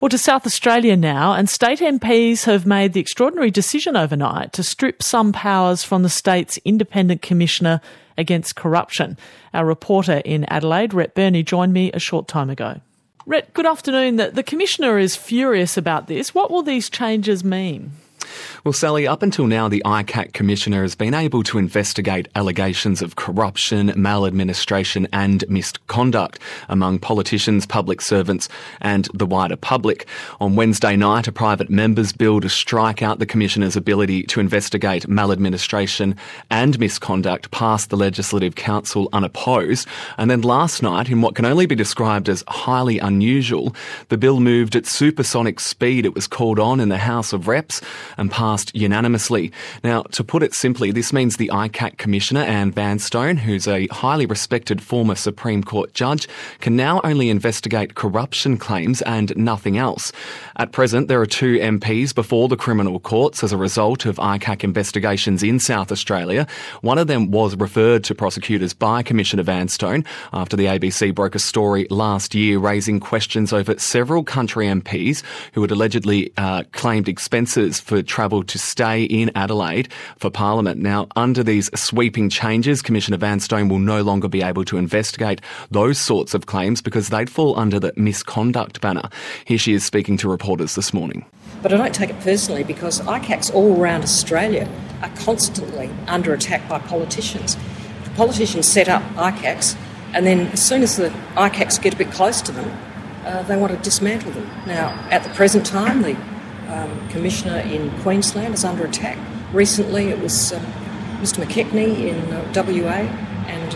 Well, to South Australia now, and state MPs have made the extraordinary decision overnight to strip some powers from the state's Independent Commissioner against Corruption. Our reporter in Adelaide, Rhett Burney, joined me a short time ago. Rhett, good afternoon. The Commissioner is furious about this. What will these changes mean? Well, Sally, up until now, the ICAC Commissioner has been able to investigate allegations of corruption, maladministration and misconduct among politicians, public servants and the wider public. On Wednesday night, a private member's bill to strike out the Commissioner's ability to investigate maladministration and misconduct passed the Legislative Council unopposed. And then last night, in what can only be described as highly unusual, the bill moved at supersonic speed. It was called on in the House of Reps and passed unanimously. Now, to put it simply, this means the ICAC Commissioner, Anne Vanstone, who's a highly respected former Supreme Court judge, can now only investigate corruption claims and nothing else. At present, there are 2 MPs before the criminal courts as a result of ICAC investigations in South Australia. One of them was referred to prosecutors by Commissioner Vanstone after the ABC broke a story last year raising questions over several country MPs who had allegedly claimed expenses for travel to stay in Adelaide for Parliament. Now, under these sweeping changes, Commissioner Vanstone will no longer be able to investigate those sorts of claims because they'd fall under the misconduct banner. Here she is speaking to reporters this morning. But I don't take it personally because ICACs all around Australia are constantly under attack by politicians. The politicians set up ICACs and then as soon as the ICACs get a bit close to them, they want to dismantle them. Now, at the present time, the Commissioner in Queensland is under attack. Recently it was Mr McKechnie in WA and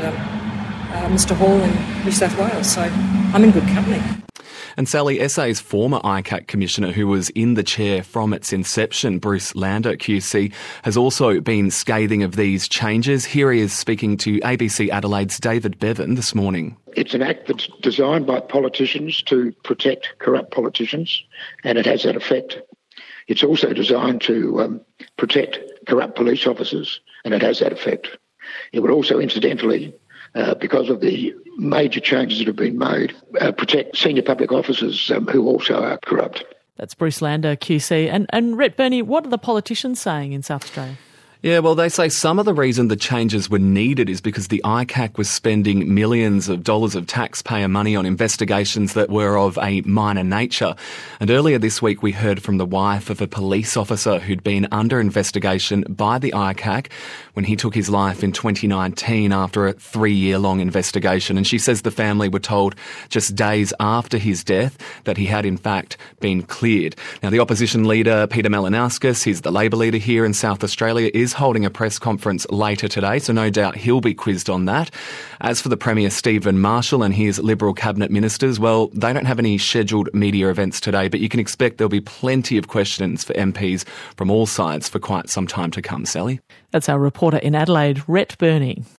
Mr Hall in New South Wales. So I'm in good company. And Sally, SA's former ICAC Commissioner, who was in the chair from its inception, Bruce Lander QC, has also been scathing of these changes. Here he is speaking to ABC Adelaide's David Bevan this morning. It's an act that's designed by politicians to protect corrupt politicians, and it has that effect. It's also designed to protect corrupt police officers, and it has that effect. It would also, incidentally, because of the major changes that have been made, protect senior public officers who also are corrupt. That's Bruce Lander QC. And Rhett Burney, what are the politicians saying in South Australia? Yeah, well, they say some of the reason the changes were needed is because the ICAC was spending millions of dollars of taxpayer money on investigations that were of a minor nature. And earlier this week, we heard from the wife of a police officer who'd been under investigation by the ICAC when he took his life in 2019 after a 3-year-long investigation. And she says the family were told just days after his death that he had in fact been cleared. Now, the opposition leader, Peter Malinauskas, he's the Labor leader here in South Australia, is holding a press conference later today, so no doubt he'll be quizzed on that. As for the Premier Stephen Marshall and his Liberal cabinet ministers, well, they don't have any scheduled media events today, but you can expect there'll be plenty of questions for MPs from all sides for quite some time to come, Sally. That's our reporter in Adelaide, Rhett Burney.